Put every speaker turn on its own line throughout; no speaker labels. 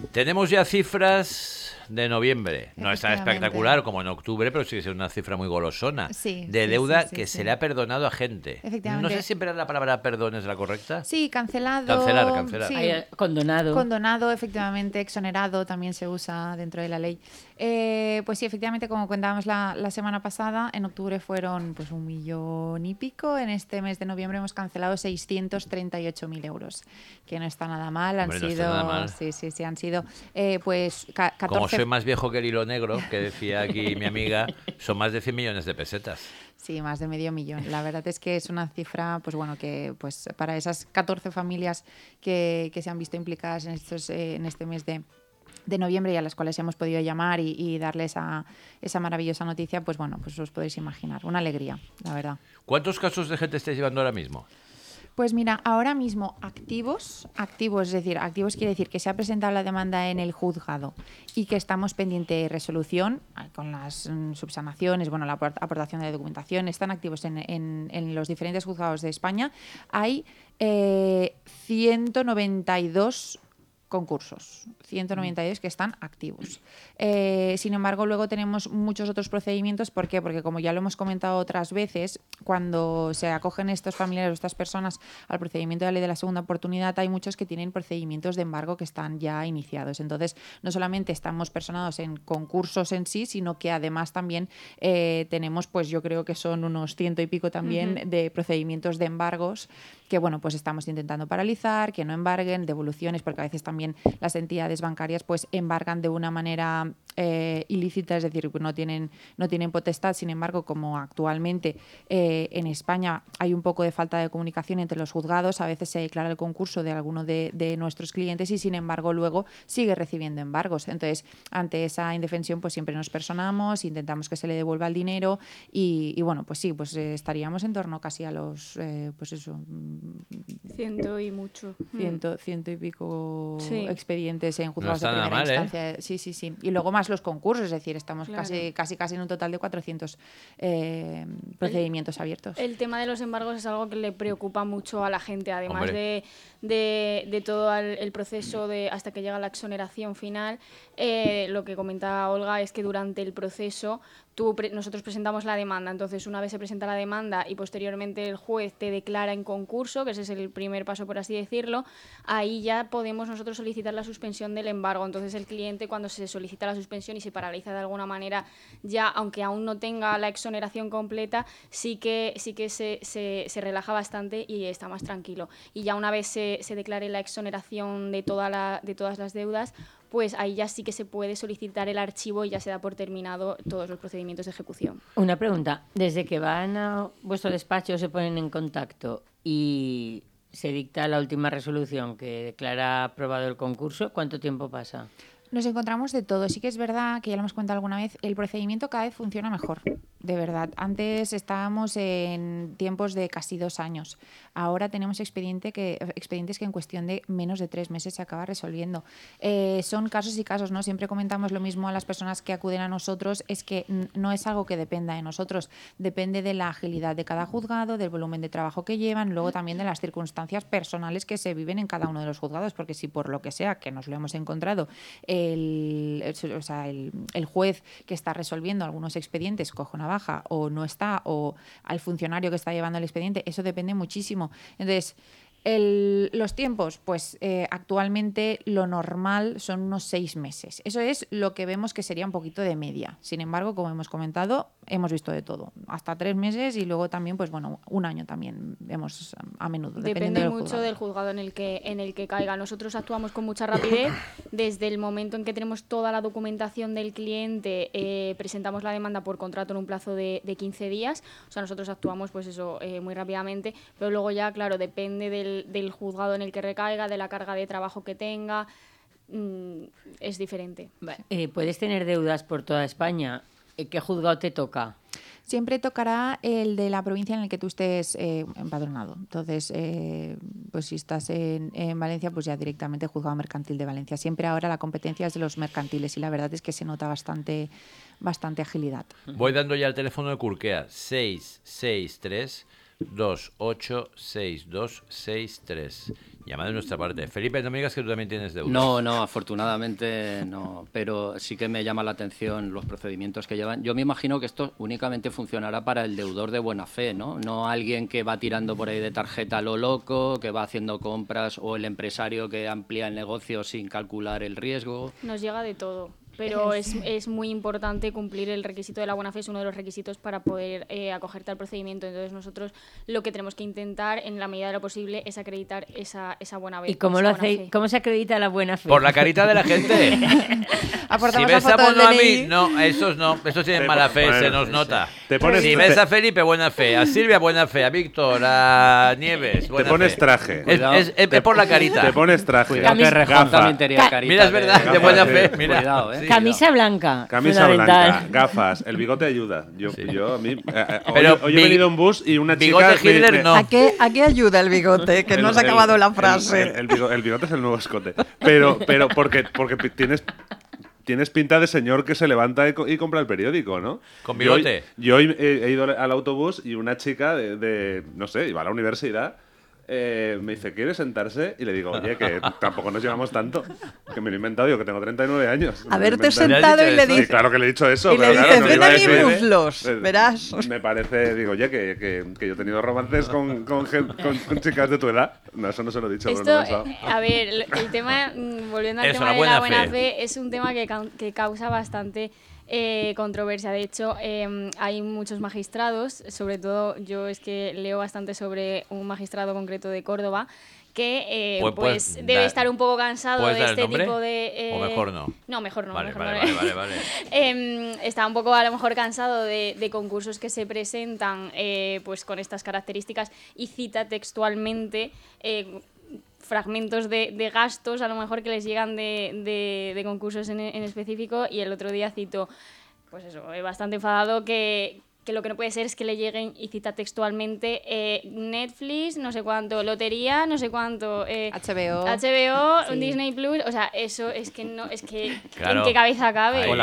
Tenemos ya cifras de noviembre. No es tan
Efectivamente.
espectacular como en octubre, pero sigue siendo una cifra muy golosona.
Sí,
de
sí,
deuda
sí,
que
sí.
se le ha perdonado a gente.
Efectivamente.
No sé si siempre la palabra perdón es la correcta.
Sí, cancelado.
Cancelar.
Sí.
Condonado.
Condonado, efectivamente, exonerado también se usa dentro de la ley. Pues sí, efectivamente, como contábamos la semana pasada, en octubre fueron pues 1 millón y pico. En este mes de noviembre hemos cancelado 638.000 euros, que no está nada mal.
Hombre, no está nada mal.
Sí, han sido pues 14.
Como soy más viejo que el hilo negro, que decía aquí mi amiga, son más de 100 millones de pesetas.
Sí, más de medio millón. La verdad es que es una cifra, pues bueno, que pues para esas 14 familias que se han visto implicadas en este mes de noviembre y a las cuales hemos podido llamar y darles esa maravillosa noticia, pues bueno, pues os podéis imaginar. Una alegría, la verdad.
¿Cuántos casos de gente estáis llevando ahora mismo?
Pues mira, ahora mismo activos, es decir, activos quiere decir que se ha presentado la demanda en el juzgado y que estamos pendiente de resolución con las subsanaciones, bueno, la aportación de documentación, están activos en los diferentes juzgados de España. Hay 192 concursos, 192 que están activos. Sin embargo, luego tenemos muchos otros procedimientos. ¿Por qué? Porque, como ya lo hemos comentado otras veces, cuando se acogen estos familiares o estas personas al procedimiento de la ley de la segunda oportunidad, hay muchos que tienen procedimientos de embargo que están ya iniciados. Entonces, no solamente estamos personados en concursos en sí, sino que además también tenemos, pues yo creo que son unos 100 y pico también de procedimientos de embargos que, bueno, pues estamos intentando paralizar, que no embarguen, devoluciones, porque a veces también las entidades bancarias pues embargan de una manera ilícita, es decir, no tienen potestad. Sin embargo, como actualmente en España hay un poco de falta de comunicación entre los juzgados, a veces se declara el concurso de alguno de nuestros clientes y, sin embargo, luego sigue recibiendo embargos. Entonces, ante esa indefensión, pues siempre nos personamos, intentamos que se le devuelva el dinero y bueno, pues sí, pues estaríamos en torno casi a los, pues eso,
100 y mucho.
Ciento y pico
Sí.
expedientes en
No
juzgados
está
de
nada
primera
mal,
instancia. Sí. Y luego más los concursos, es decir, estamos
Claro.
casi en un total de 400 procedimientos abiertos.
El tema de los embargos es algo que le preocupa mucho a la gente, además
Hombre.
de todo el proceso hasta que llega la exoneración final. Lo que comenta Olga es que durante el proceso nosotros presentamos la demanda. Entonces, una vez se presenta la demanda y posteriormente el juez te declara en concurso, que ese es el primer paso, por así decirlo, ahí ya podemos nosotros solicitar la suspensión del embargo. Entonces, el cliente, cuando se solicita la suspensión y se paraliza de alguna manera, ya, aunque aún no tenga la exoneración completa, sí que se relaja bastante y está más tranquilo. Y ya una vez se declare la exoneración de todas las deudas, pues ahí ya sí que se puede solicitar el archivo y ya se da por terminado todos los procedimientos de ejecución.
Una pregunta, desde que van a vuestro despacho se ponen en contacto y se dicta la última resolución que declara aprobado el concurso, ¿cuánto tiempo pasa?
Nos encontramos de todo. Sí que es verdad que ya lo hemos contado alguna vez, el procedimiento cada vez funciona mejor, de verdad. Antes estábamos en tiempos de casi 2 años. Ahora tenemos expedientes que en cuestión de menos de 3 meses se acaba resolviendo. Son casos y casos, ¿no? Siempre comentamos lo mismo a las personas que acuden a nosotros, es que no es algo que dependa de nosotros, depende de la agilidad de cada juzgado, del volumen de trabajo que llevan, luego también de las circunstancias personales que se viven en cada uno de los juzgados, porque si por lo que sea, que nos lo hemos encontrado, el juez que está resolviendo algunos expedientes coge una baja o no está, o al funcionario que está llevando el expediente, eso depende muchísimo. Entonces, los tiempos, pues actualmente lo normal son unos 6 meses. Eso es lo que vemos que sería un poquito de media. Sin embargo, como hemos comentado, hemos visto de todo. Hasta 3 meses y luego también, pues bueno, 1 año también vemos a menudo.
Depende mucho del juzgado en el que caiga. Nosotros actuamos con mucha rapidez. Desde el momento en que tenemos toda la documentación del cliente, presentamos la demanda por contrato en un plazo de 15 días. O sea, nosotros actuamos pues eso muy rápidamente, pero luego ya, claro, depende del juzgado en el que recaiga, de la carga de trabajo que tenga, es diferente.
¿Puedes tener deudas por toda España? ¿Qué juzgado te toca?
Siempre tocará el de la provincia en el que tú estés empadronado. Entonces, pues si estás en Valencia, pues ya directamente Juzgado Mercantil de Valencia. Siempre ahora la competencia es de los mercantiles y la verdad es que se nota bastante agilidad.
Voy dando ya el teléfono de Curkea, 663 6286263. Llamad de nuestra parte. Felipe, no me digas que tú también tienes deudas.
No, afortunadamente no, pero sí que me llama la atención los procedimientos que llevan. Yo me imagino que esto únicamente funcionará para el deudor de buena fe, ¿no? No alguien que va tirando por ahí de tarjeta a lo loco, que va haciendo compras, o el empresario que amplía el negocio sin calcular el riesgo.
Nos llega de todo. Pero es muy importante cumplir el requisito de la buena fe, es uno de los requisitos para poder acogerte al procedimiento. Entonces nosotros lo que tenemos que intentar, en la medida de lo posible, es acreditar esa buena fe.
¿Y cómo lo hacéis? ¿Cómo se acredita la buena fe?
Por la carita de la gente. Si
Aportamos
ves
la
a
foto del
Bono a mí,
DNI.
no, esos tienen mala fe, se nos nota.
Te
Si ves a Felipe, buena fe, a Silvia, buena fe, a Víctor, a Nieves,
Te
buena
pones
fe.
traje.
Es por la carita.
Te pones traje.
Cuidado que Rejón
Gafa.
también tenía carita.
Mira, es verdad, de buena fe, mira.
Cuidado,
Sí.
Camisa blanca.
Camisa
fundamental.
blanca, gafas, el bigote ayuda. Yo a mí.
Pero
Hoy he venido en bus y una
bigote
chica.
Hitler no.
¿A qué ayuda el bigote? Que no has acabado la frase.
El bigote es el nuevo escote. Pero porque tienes pinta de señor que se levanta y compra el periódico, ¿no?
Con bigote.
Yo hoy he ido al autobús y una chica no sé, iba a la universidad. Me dice, ¿quiere sentarse? Y le digo, oye, que tampoco nos llevamos tanto. Que me lo he inventado yo, que tengo 39 años.
Haberte
Me lo he inventado.
sentado y le
Sí,
dices...
Sí, claro que le he dicho eso.
Y le
pero claro,
dices,
no
ven
iba
a
decir,
mis muslos, verás.
Me parece, digo, oye, que yo he tenido romances con chicas de tu edad. No, eso no se lo he dicho, pero
Esto,
no lo he pensado.
a ver, el tema, volviendo al
Eso,
tema
la
de la
buena
buena
fe.
fe, es un tema que causa bastante controversia. De hecho, hay muchos magistrados, sobre todo yo es que leo bastante sobre un magistrado concreto de Córdoba, que pues debe estar un poco cansado
¿puedes
de
dar el
este
nombre?
tipo de...
¿O mejor no?
No, mejor no.
Vale,
mejor
vale,
no.
vale.
Está un poco a lo mejor cansado de concursos que se presentan pues con estas características y cita textualmente fragmentos de gastos a lo mejor que les llegan de concursos en específico, y el otro día cito, pues eso, bastante enfadado que lo que no puede ser es que le lleguen, y cita textualmente, Netflix, no sé cuánto, lotería, no sé cuánto, HBO,
Sí.
Disney Plus, o sea, eso es que no, es que
Claro.
¿en qué cabeza cabe?
Ahí.
O la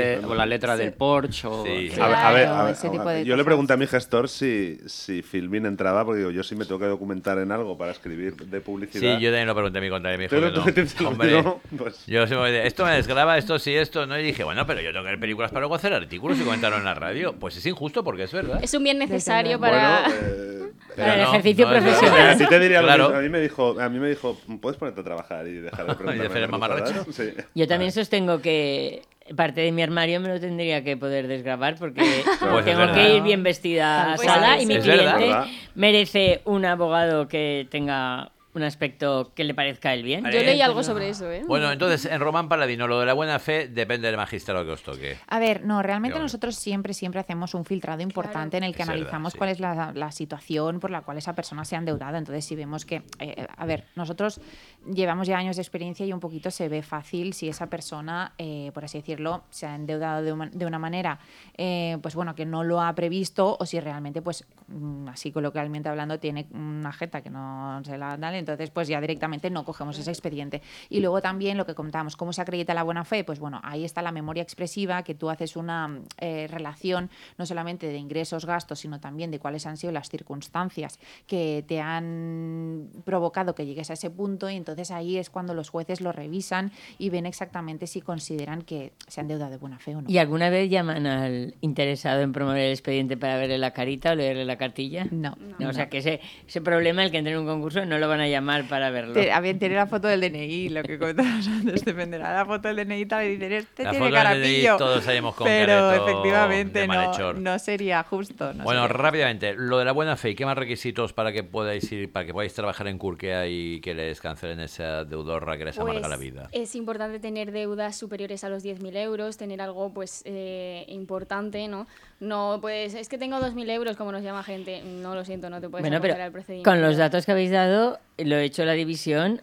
letra del Porsche. O,
Sí.
sí.
A ver,
Claro, ese tipo de
yo le
cosas.
pregunté a mi gestor si Filmin entraba, porque digo, yo sí me tengo que documentar en algo para escribir de publicidad.
Sí, yo también lo pregunté a mi contable y me dijo
Pero
que
tú
no.
tienes lo
Hombre,
mismo, pues.
yo siempre me decía, esto me desgraba, esto sí, esto no. Y dije, bueno, pero yo tengo que ver películas para luego hacer artículos y comentarlo en la radio. Pues es injusto porque es verdad.
Es un bien necesario
Desde
para...
Bueno,
Pero
Para el
no,
ejercicio
no es verdad.
profesional.
a ti te diría lo
Claro.
mismo. A mí me dijo, ¿puedes ponerte a trabajar y dejar de preguntarme
¿Y de hacer el
merluzadas?".
mamarracho?
Sí.
Yo también sostengo que parte de mi armario me lo tendría que poder desgravar porque
Pues es
tengo
verdad.
que ir bien vestida a
Pues
sala
sí,
y mi
sí.
Es verdad.
cliente
¿Verdad?
merece un abogado que tenga un aspecto que le parezca a él bien.
Yo leí algo sobre eso, ¿eh?
Bueno, entonces, en Román Paladino, lo de la buena fe depende del magistrado que os toque.
A ver, no, realmente
Pero bueno.
nosotros siempre hacemos un filtrado importante en el que
Es verdad,
analizamos
sí.
cuál es la situación por la cual esa persona se ha endeudado. Entonces, si vemos que, a ver, nosotros llevamos ya años de experiencia y un poquito se ve fácil si esa persona, por así decirlo, se ha endeudado de una manera, pues bueno, que no lo ha previsto, o si realmente, pues, así coloquialmente hablando, tiene una jeta que no se la da, entonces, pues ya directamente no cogemos ese expediente. Y luego también lo que comentábamos, ¿cómo se acredita la buena fe? Pues bueno, ahí está la memoria expresiva, que tú haces una relación no solamente de ingresos, gastos, sino también de cuáles han sido las circunstancias que te han provocado que llegues a ese punto, y entonces ahí es cuando los jueces lo revisan y ven exactamente si consideran que se han endeudado de buena fe o no.
¿Y alguna vez llaman al interesado en promover el expediente para verle la carita o leerle la cartilla?
No.
O sea, que ese problema, el que entre en un concurso, no lo van a llamar para verlo.
Tiene la foto del DNI, lo que comentábamos antes, dependerá de la foto del DNI, tal, y dicen, este
La
tiene
foto del
carapillo.
DNI todos salimos con
pero
careto
efectivamente
de malhechor.
no sería justo. No
Bueno,
sería.
rápidamente, lo de la buena fe, ¿qué más requisitos para que podáis ir, para que podáis trabajar en Curquea y que les cancelen esa deudorra que les amarga la vida?
Es importante tener deudas superiores a los 10.000 euros, tener algo pues importante, ¿no? No puedes, es que tengo 2.000 euros, como nos llama gente. No, lo siento, no te puedes
Bueno,
acoger
pero
al procedimiento.
con los datos que habéis dado, lo he hecho la división.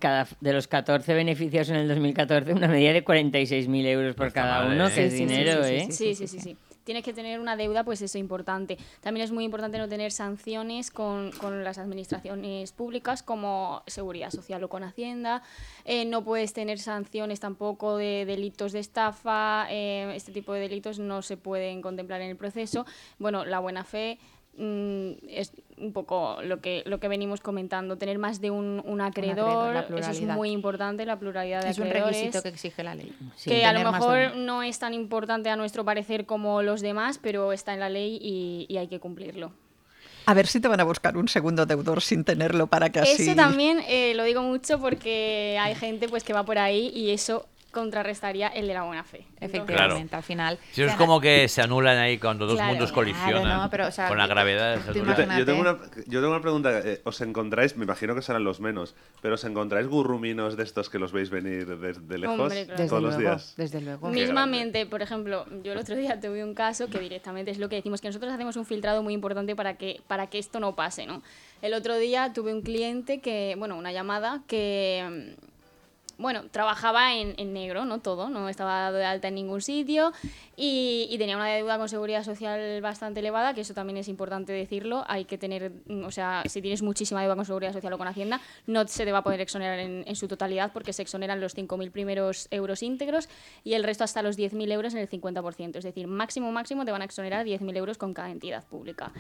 De los 14 beneficios en el 2014, una media de 46.000 euros por
está
cada
mal,
uno,
¿eh?
que es
Sí, sí,
dinero,
sí,
¿eh?
Sí. Tienes que tener una deuda, pues eso, importante. También es muy importante no tener sanciones con las administraciones públicas como Seguridad Social o con Hacienda. No puedes tener sanciones tampoco de delitos de estafa. Este tipo de delitos no se pueden contemplar en el proceso. Bueno, la buena fe es un poco lo que venimos comentando, tener más de un acreedor,
la
eso es
pluralidad.
muy importante, la pluralidad de
Es un
acreedores.
requisito que exige la ley.
Sí,
Que a lo
tener más de
mejor
uno.
no es tan importante a nuestro parecer como los demás, pero está en la ley y hay que cumplirlo.
A ver si te van a buscar un segundo deudor sin tenerlo para que así...
Eso también lo digo mucho porque hay gente pues que va por ahí y eso contrarrestaría el de la buena fe.
Efectivamente, al final.
Si es como que se anulan ahí cuando dos
Claro,
mundos colisionan
claro, no, pero, o sea,
con la gravedad.
tú
se
Yo,
anulan.
imagínate.
yo tengo una pregunta. ¿Os encontráis, me imagino que serán los menos, pero os encontráis gurruminos de estos que los veis venir desde lejos
Hombre, claro.
Desde
todos los
luego,
días?
desde luego.
Mismamente, por ejemplo, yo el otro día tuve un caso que directamente es lo que decimos, que nosotros hacemos un filtrado muy importante para que esto no pase, ¿no? El otro día tuve un cliente que, bueno, una llamada que... Bueno, trabajaba en negro, no todo, no estaba dado de alta en ningún sitio y tenía una deuda con seguridad social bastante elevada, que eso también es importante decirlo. Hay que tener, o sea, si tienes muchísima deuda con seguridad social o con Hacienda, no se te va a poder exonerar en su totalidad porque se exoneran los 5.000 primeros euros íntegros y el resto hasta los 10.000 euros en el 50%. Es decir, máximo te van a exonerar 10.000 euros con cada entidad pública.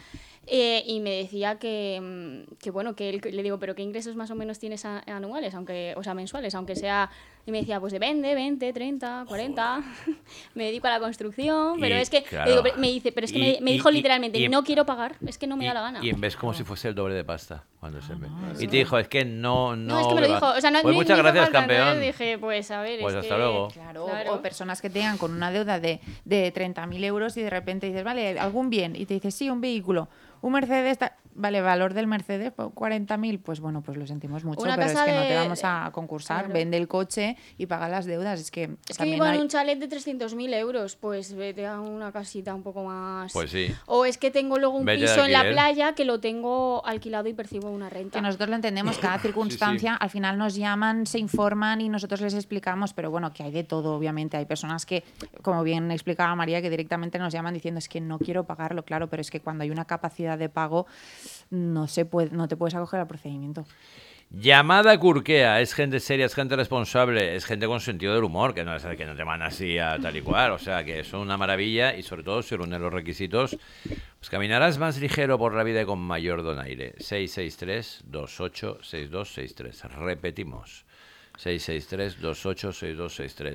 Y me decía que bueno, que él, le digo, pero ¿qué ingresos más o menos tienes anuales, o sea, mensuales, aunque sea? Y me decía, pues depende, 20, 30, 40. Me dedico a la construcción, pero
Y,
es que,
claro.
le digo, me dice, pero es que me dijo literalmente, no quiero pagar, es que no me da la gana.
Y ves como si fuese el doble de pasta cuando se ve. Y te dijo, es que no.
No, es que me lo dijo, o sea, no,
Pues
ni
muchas
hizo
gracias,
falta,
campeón.
entonces dije, pues a ver,
Pues
es
hasta
que-
luego.
Claro,
Claro.
o personas que tengan con una deuda de 30.000 euros y de repente dices, vale, algún bien, y te dices, sí, un vehículo, un Mercedes, vale, valor del Mercedes, 40.000, pues bueno, pues lo sentimos mucho,
Una
pero es
casa
que no te
de-
vamos a concursar,
Claro.
vende el coche y paga las deudas, es que
Es que
también
vivo en
hay...
un chalet de 300.000 euros, pues vete a una casita un poco más...
Pues sí.
O es que tengo luego un
Vete de
piso en la
alquiler.
playa que lo tengo alquilado y percibo una renta.
Que nosotros lo entendemos, cada circunstancia, al final nos llaman, se informan y nosotros les explicamos, pero bueno, que hay de todo, obviamente. Hay personas que, como bien explicaba María, que directamente nos llaman diciendo es que no quiero pagarlo, claro, pero es que cuando hay una capacidad de pago no te puedes acoger al procedimiento.
Llamada Curquea, es gente seria, es gente responsable, es gente con sentido del humor, que no es el que no te van así a tal y cual, o sea que son una maravilla y sobre todo si reúnen los requisitos, pues caminarás más ligero por la vida y con mayor donaire. 663-286263, repetimos, 663-286263.